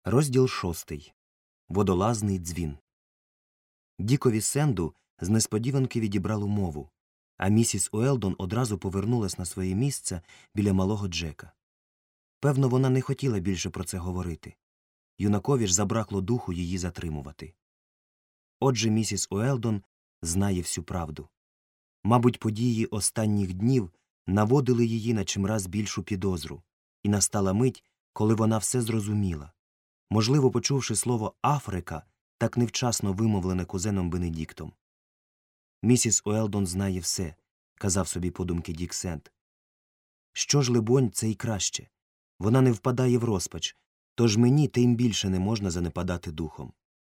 Розділ 6. Водолазний дзвін. Дікові Сенду з несподіванки відібрало мову, а місіс Уелдон одразу повернулась на своє місце біля малого Джека. Певно, вона не хотіла більше про це говорити. Юнакові ж забракло духу її затримувати. Отже, місіс Уелдон знає всю правду. Мабуть, події останніх днів наводили її на чимраз більшу підозру, і настала мить, коли вона все зрозуміла. Можливо, почувши слово «Африка», так невчасно вимовлене кузеном Бенедіктом. «Місіс Уелдон знає все», – казав собі подумки Дік Сенд. «Що ж, либонь, це й краще. Вона не впадає в розпач, тож мені тим більше не можна занепадати духом».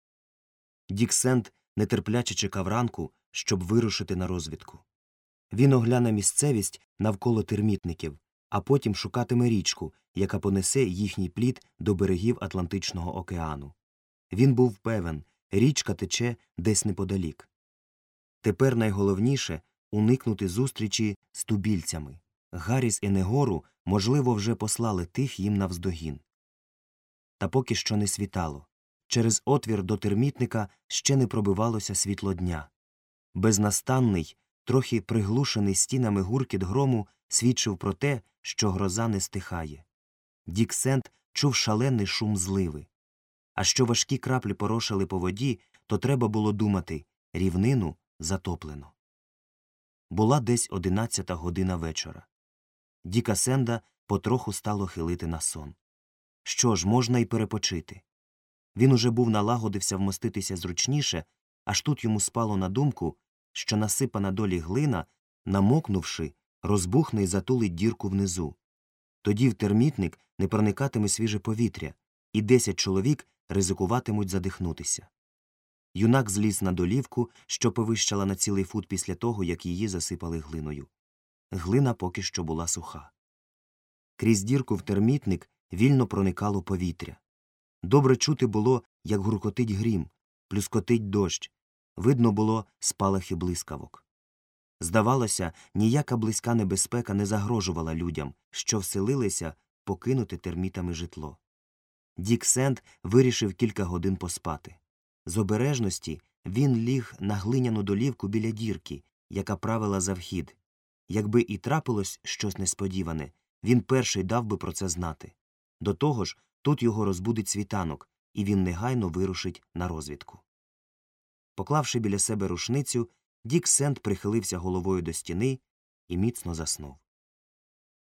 Дік Сенд нетерпляче чекав ранку, щоб вирушити на розвідку. Він огляне місцевість навколо термітників, а потім шукатиме річку, яка понесе їхній плід до берегів Атлантичного океану. Він був певен, річка тече десь неподалік. Тепер найголовніше – уникнути зустрічі з тубільцями. Гарріс і Негору, можливо, вже послали тих їм навздогін. Та поки що не світало. Через отвір до термітника ще не пробивалося світло дня. Безнастанний, трохи приглушений стінами гуркіт грому свідчив про те, що гроза не стихає. Дік Сенд чув шалений шум зливи. А що важкі краплі порошили по воді, то треба було думати – рівнину затоплено. Була десь 11 година вечора. Діка Сенда потроху стало хилити на сон. Що ж, можна й перепочити. Він уже був налагодився вмоститися зручніше, аж тут йому спало на думку, що насипана долі глина, намокнувши, розбухне й затулить дірку внизу. Тоді в термітник не проникатиме свіже повітря, і 10 чоловік ризикуватимуть задихнутися. Юнак зліз на долівку, що повищала на цілий фут після того, як її засипали глиною. Глина поки що була суха. Крізь дірку в термітник вільно проникало повітря. Добре чути було, як гуркотить грім, плюскотить дощ. Видно було спалахи блискавок. Здавалося, ніяка близька небезпека не загрожувала людям, що вселилися покинути термітами житло. Дік Сенд вирішив кілька годин поспати. З обережності він ліг на глиняну долівку біля дірки, яка правила за вхід. Якби і трапилось щось несподіване, він перший дав би про це знати. До того ж, тут його розбудить світанок, і він негайно вирушить на розвідку. Поклавши біля себе рушницю, Дік Сенд прихилився головою до стіни і міцно заснув.